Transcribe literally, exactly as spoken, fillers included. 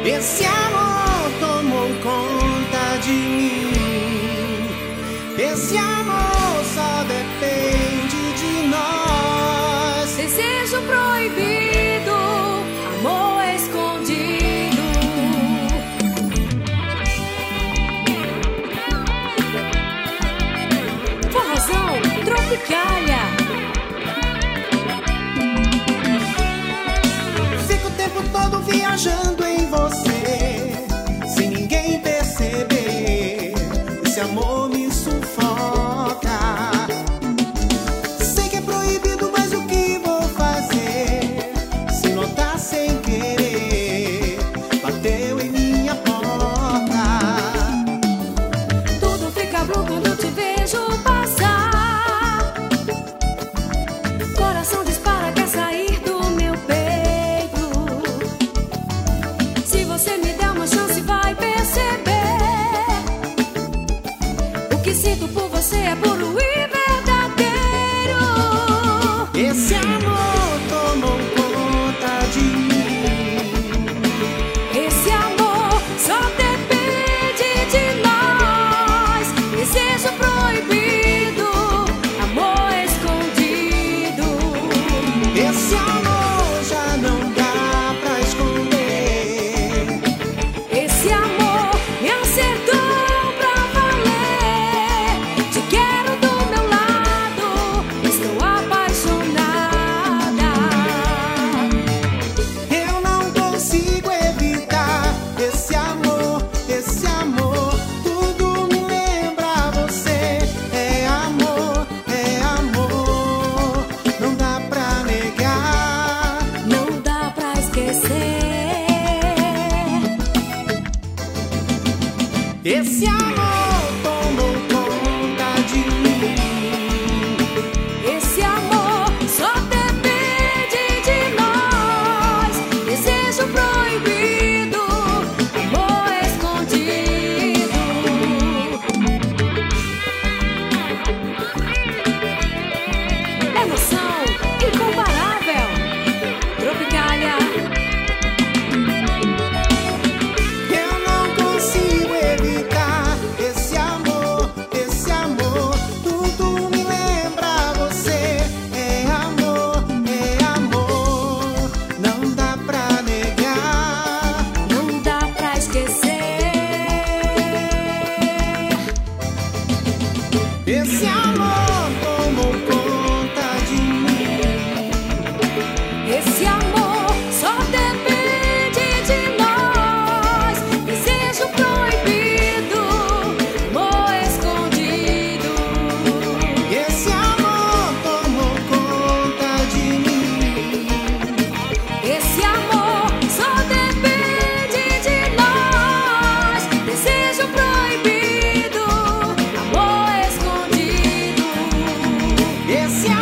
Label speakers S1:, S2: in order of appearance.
S1: Esse amor tomou conta de mim. Esse amor só depende de nós.
S2: Desejo proibido, amor escondido. Forrozão, Tropicália.
S1: Fico o tempo todo viajando em você, sem ninguém perceber. Esse amor me sufoca. Sei que é proibido, mas o que vou fazer? Se notar sem querer, bateu em minha porta.
S2: Tudo fica bom quando te vejo passar. Coração dispara, quer sair do meu peito. Se você me der uma chance, vai perceber. O que sinto por você é puro e verdadeiro.
S1: Esse amor tomou conta de mim.
S2: Esse amor só depende de nós. Desejo proibido, amor escondido.
S1: Esse amor já não dá pra esconder.
S2: Esse amor me acertou pra valer. Te quero do meu lado, estou apaixonada.
S1: Eu não consigo evitar esse amor, esse amor. Tudo me lembra você. É amor, é amor. Não dá pra negar.
S2: Não dá pra esquecer.
S1: Esse amor tomou conta de mim.
S2: Esse amor só depende de nós. Desejo proibido, amor escondido. Emoção incomparável. Tropicália.
S1: Eu não consigo evitar esse amor, esse amor. Tudo me lembra você. É amor, é amor. Não dá pra negar.
S2: Não dá pra esquecer.
S1: Esse amor tomou conta de mim.
S2: Esse amor só depende de nós. Desejo proibido, amor escondido.
S1: Esse amor tomou conta de mim.
S2: Esse amor só depende de nós. Desejo proibido, amor escondido.
S1: Esse